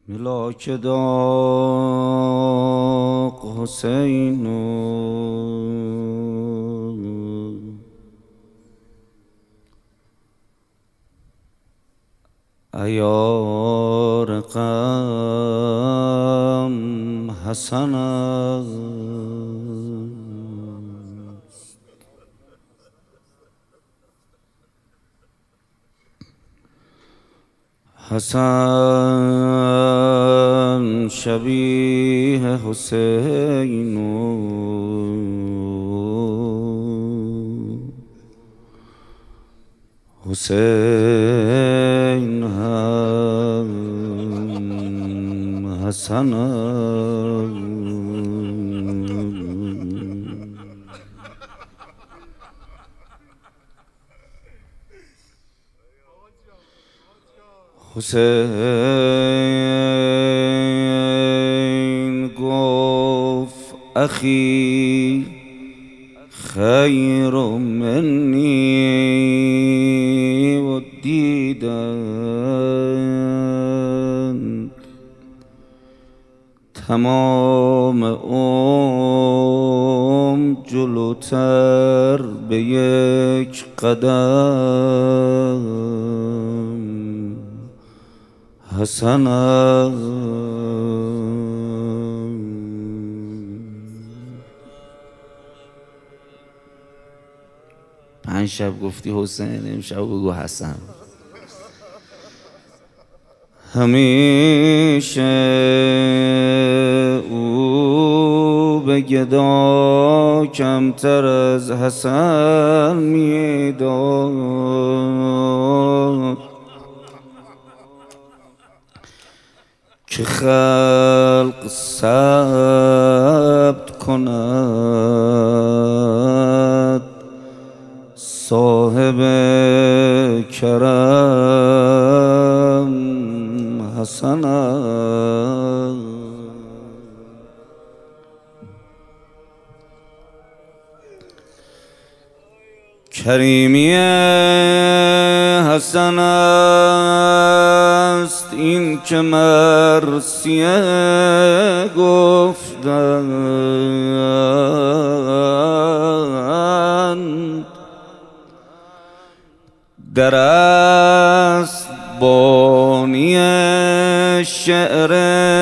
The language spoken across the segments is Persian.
ملاک داغ حسین عیار غم حسن است. حسن شبیه حسین حسین هم حسن حسین گفت اخی خیر منی و دیدن تمام جلوتر به یک قدم حسن پنج شب گفتی حسین، امشب بگو حسن. همیشه او به گدا کمتر از حسن میداد که خلق ثبت کند صاحب کرم حسن است. کریمی حسن است این که مرثیه گفتند در است بانی شعر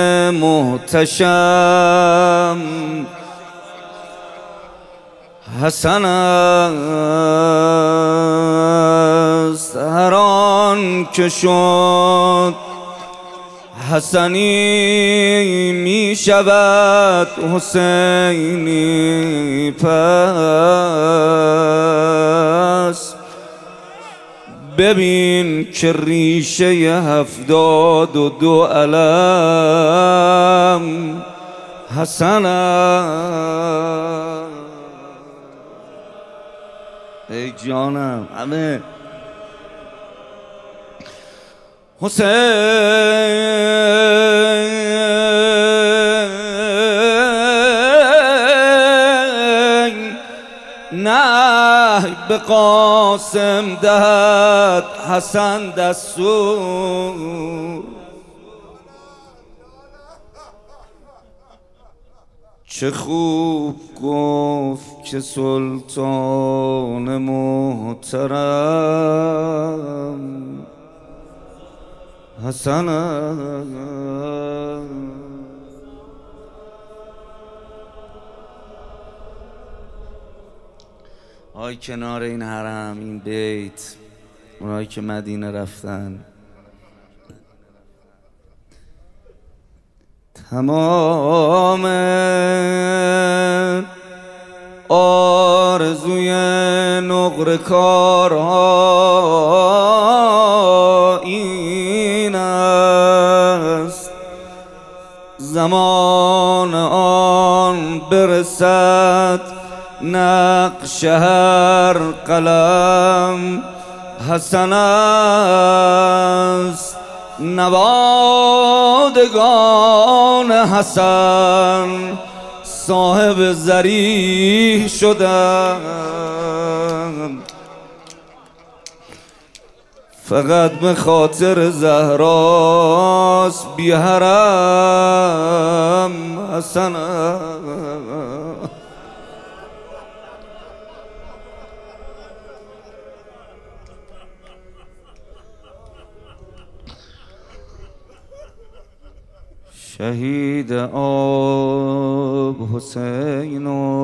محتشم حسن است. هر آن که شد حسنی می شود حسینی پس ببین که ریشه 72 علم حسن است. ای جانم همه حسین نه به قاسم دهد حسن دستور چه خوب گفت که سلطان محترم حسن آی کنار این حرم این بیت اونایی که مدینه رفتن تمام آرزوی نقره کارها این است زمان آن برسد نقش هر قلم حسن است. نوادگان حسن صاحب ضریح شدند فقط به خاطر زهرا عباس بی حرم حسن شهید آب حسین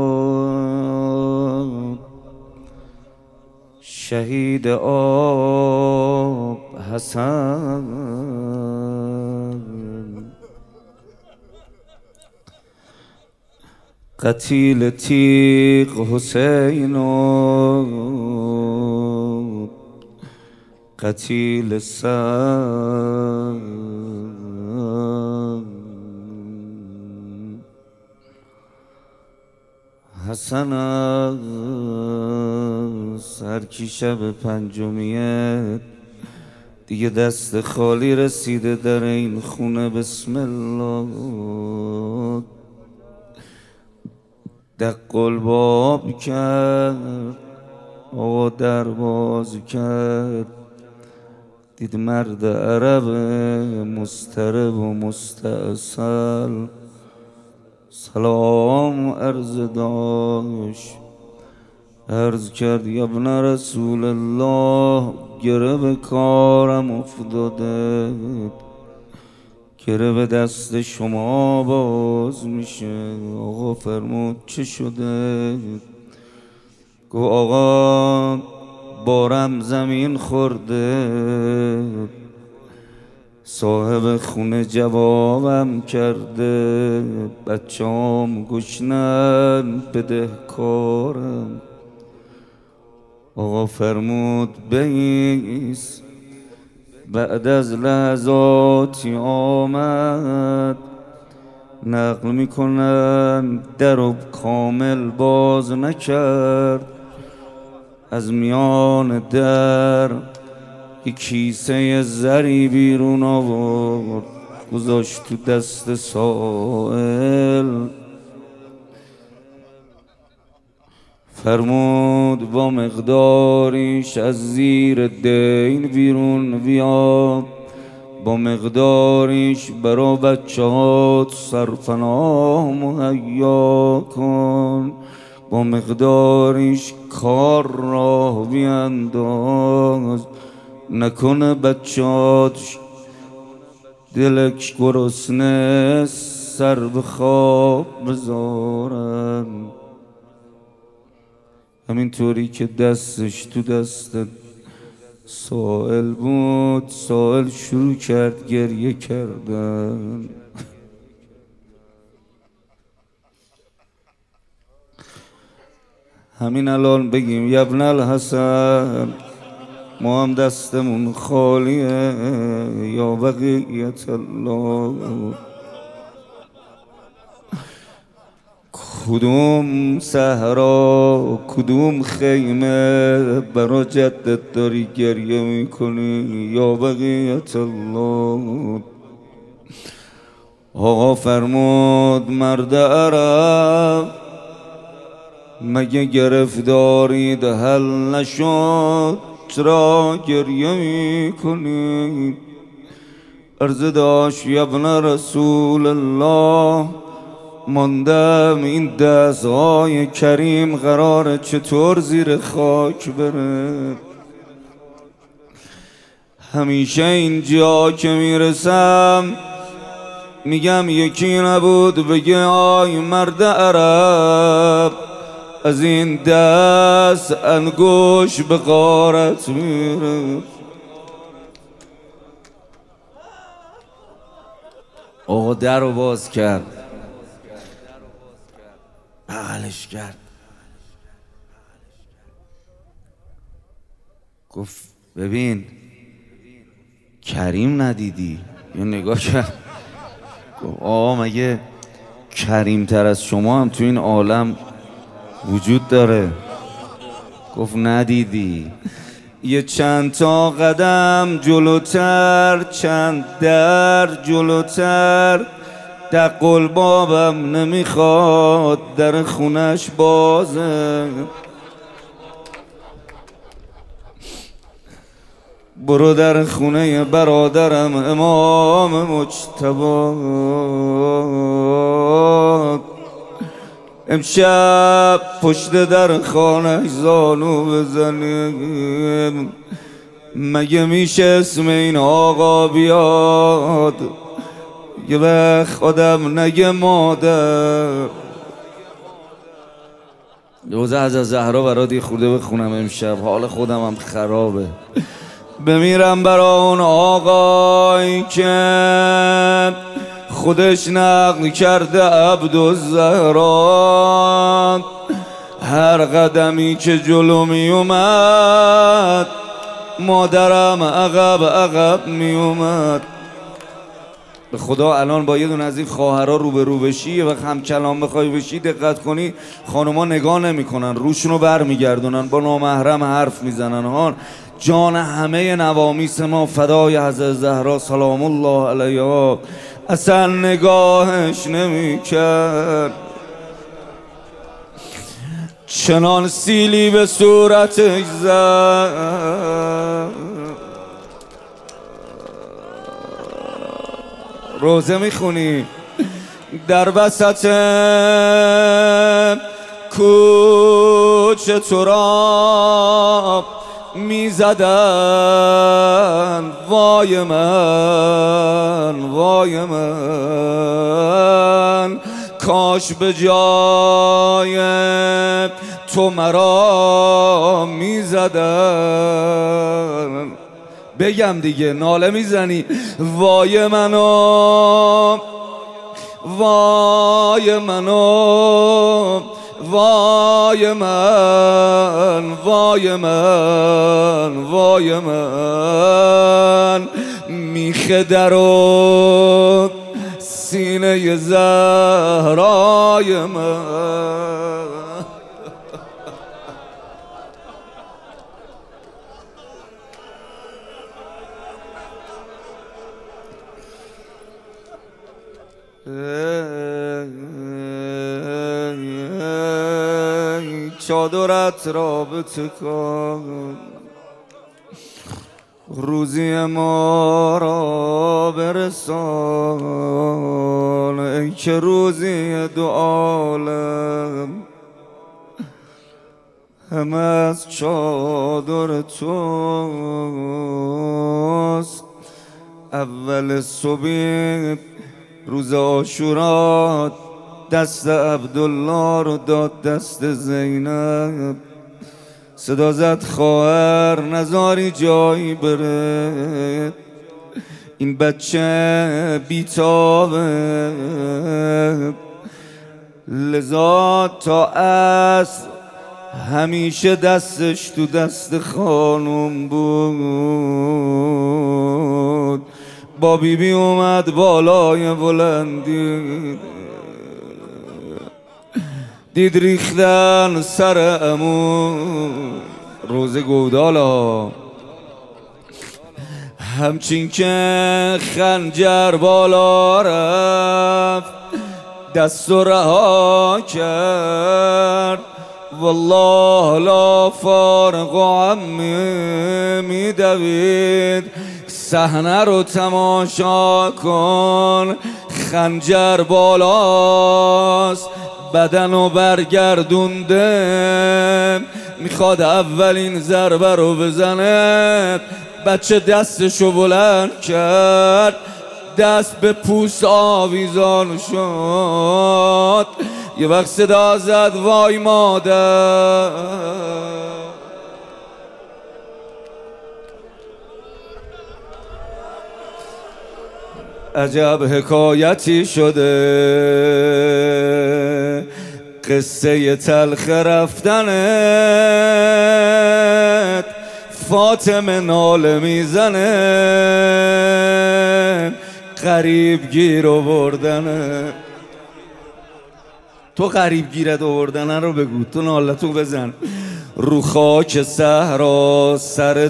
شهید آب حسن قتیل تیغ حسین قتیل سر حسن هر کی شب پنجمیه دیگه دست خالی رسیده در این خونه بسم الله دق الباب کرد آقا در باز کرد دید مرد عرب مضطرب و مستاصل سلام عرض داشت عرض کرد یا ابن رسول الله گره به کارم افتاده گره به دست شما باز میشه آقا فرمود چه شده گو آقا بارم زمین خورده صاحب خونه جوابم کرده بچه‌ام گشنن بده کارم آقا فرمود بیس بعد از لحظاتی آمد نقل میکنن درو کامل باز نکرد از میان در یک کیسه زری بیرون آورد گذاشت تو دست سائل فرمود با مقداریش از زیر دین بیرون بیا با مقداریش برا بچه‌هات سرپناه مهیا کن با مقداریش کار راه بینداز نکنه بچه‌هات دلک گرسنه سر به خواب بذارن همینطوری که دستش تو دست سائل بود سائل شروع کرد گریه کردن همین الان بگیم یا ابن الحسن ما هم دستمون خالیه یا بقیت الله کدوم صحرا کدوم خیمه برا جدت داری گریه میکنی یا بقیت الله آقا فرمود مرد عرب مگه گرفتارید حل نشد چرا گریه میکنی عرض داشت یا ابن رسول الله ماندم این دستهای کریم قراره چطور زیر خاک بره همیشه اینجا که میرسم میگم یکی نبود بگه آی مرد عرب از این دست انگوش به غارت میره آقا در رو باز کرد بغلش کرد گفت ببین کریم ندیدی یه نگاه کرد گفت آقا مگه کریم تر از شما هم تو این عالم وجود داره گفت ندیدی یه چند تا قدم جلوتر چند در جلوتر دق البابم نمیخواد در خونش بازه برو در خونه برادرم امام مجتبی، امشب پشت در خانه زانو بزنیم. مگه میشه اسم این آقا بیاد یه وقت آدم نگه مادر؟ روزه از زهرا برات یه خورده بخونم امشب، حال خودم هم خرابه. بمیرم برا اون آقایی که خودش نقل کرده عبدالزهرا، هر قدمی که جلو می اومد مادرم عقب می اومد. به خدا الان با یه دون از این خواهرها رو به رو بشی و هم کلام بخوای بشی دقت کنی خانوما نگاه نمیکنن، روشونو بر میگردونن، با نامحرم حرف میزنن. هان جان همه نوامیس ما فدای حضرت زهرا سلام الله علیها، اصلا نگاهش نمیکرد. چنان سیلی به صورتش زد. روزه میخونی در وسط کوچه تراب میزدن، وای من وای من، کاش به جای تو مرا میزدن. بگم دیگه ناله میزنی وای منو وای منو وای من وای من وای من، میخه درو سینه زهرای من. چادرت را بتکن، روزی ما را برسان، ای که روزی دو عالم همه از چادر توست. اول صبح روز عاشورا دست عبدالله رو داد دست زینب، صدا زد خواهر نزاری جایی بره، این بچه بیتابه. لذا تا عصر همیشه دستش تو دست خانم بود. با بیبی اومد بالای بلندی، دید ریختن سر عمو. روزه گودالا همچین که خنجر بالا رفت دست و رها کرد، والله لا فارق عمه میدوید. صحنه رو تماشا کن، خنجر بالاست بدنو برگردونده، میخواد اولین ضربه رو بزنه. بچه دستشو بلند کرد، دست به پوست آویزان شد. یه وقت صدا زد وای مادر. عجب حکایتی شده قصه تلخ رفتنت، فاطمه ناله میزنه غریب گیر آوردنه. تو غریب گیرت آوردنه رو بگو، تو نالتو بزن. رو خاک صحرا سر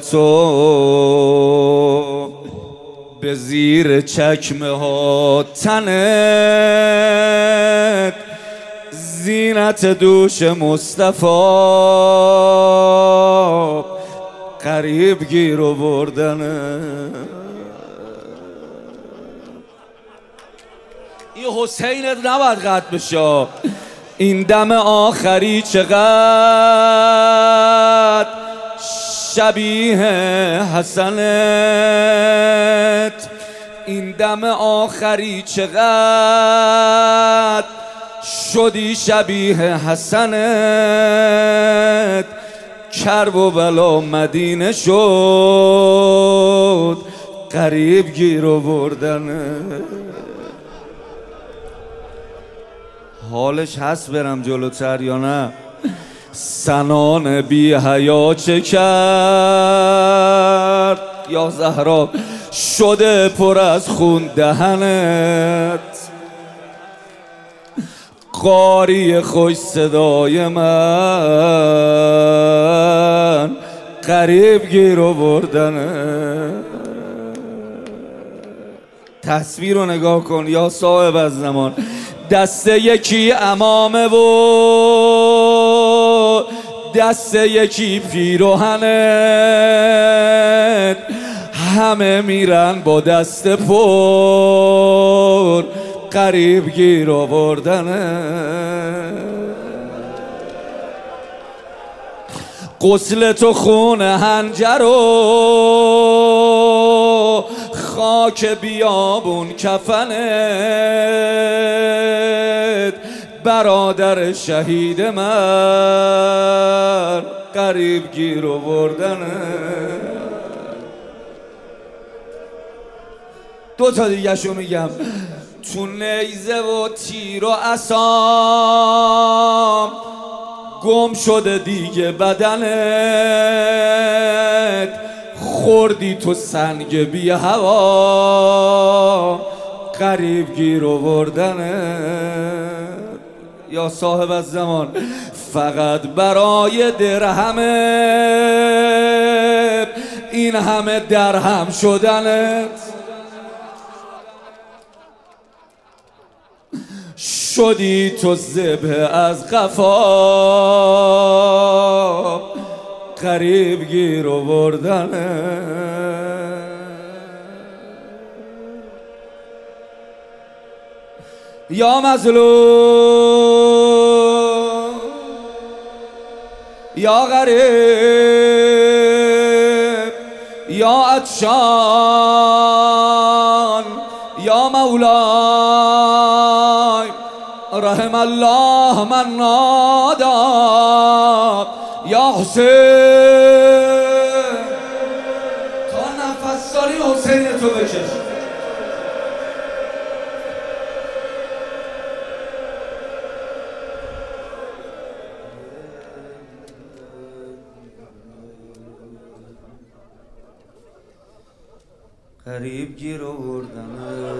تو، به زیر چکمه ها تنت، زینت دوش مصطفی قریب گیر و بردنه. این حسینت نباید قطع بشه. این دم آخری چقدر شبیه حسنت، این دم آخری چقدر شدی شبیه حسنت. کرب و بلا مدینه شد قریب گیر و بردنه. حالش هست برم جلوتر یا نه؟ سنان بی حیا چه کرد یا زهرا شده پر از خون دهنت. قاری خوش صدای من قریب گیر و بردنه. تصویر رو نگاه کن یا صاحب از زمان، دست یکی امامه و دست یکی پیراهنت، همه میرن با دست پر قریب گیر آوردنه. غسل تو خون هنجر و خاک بیابون کفنت، برادر شهید من قریب گیر آوردنه. دو تا دیگه شو میگم. تو نیزه و تیر و عصام گم شده دیگه بدنت، خوردی تو سنگ بی هوا قریب گیر آوردنت. یا صاحب از زمان، فقط برای درهمت این همه درهم شدنت، شدی تو ذبح از قفا قریب گیر آوردنه. یا مظلوم یا غریب یا عطشان یا مولای، رحم الله من نادا یا حسین. تا نفس داری حسین تو بکش. قریب گیر آوردنه.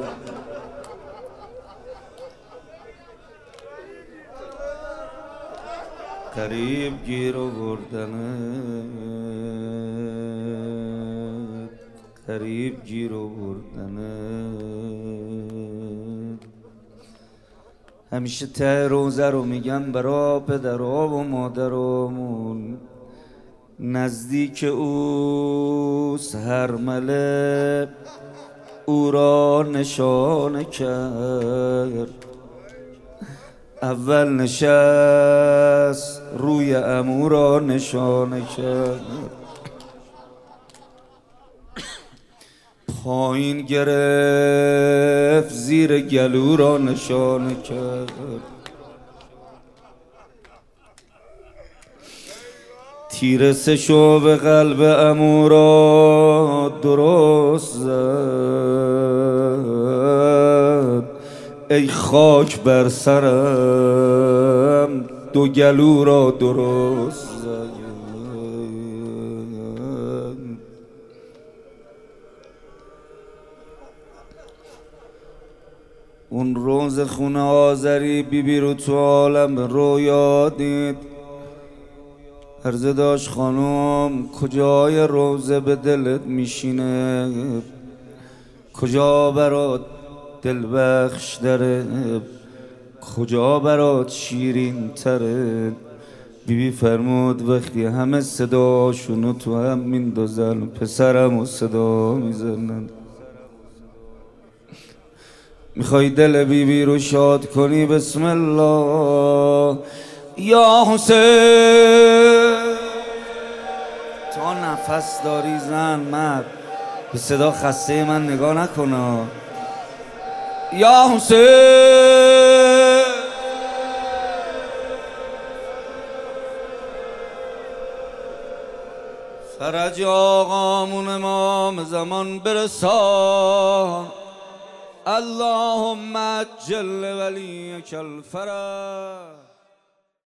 قریب گیر آوردنه. قریب گیر آوردنه. همیشه ته روزه رو میگم برا پدرها و مادرامون، نزدیک اوست هر مله او را نشانه کرد. اول نشست روی عمو را نشانه کرد، پایین گرفت زیر گلو را نشانه کرد. تیر سشو به قلب عمو را درست زد، ای خاک بر سرم دو گلو را درست زد. اون روز خونه آذری بیبی رو تو عالم رویا دید. عرضه داشت خانم کجای روزه به دلت میشینه، کجا برات دلبخش داره، کجا برات شیرین تره. بیبی فرمود وقتی همه صداشونو تو هم میندازن پسرمو صدا میزنن. میخوای دل بیبی رو شاد کنی بسم الله یا حسین. تا نفس داری زن مرد به صدا خسته من نگاه نکنا. یا حسین فرج آقامون امام زمان برسان. اللهم عجل ولیک الفرج.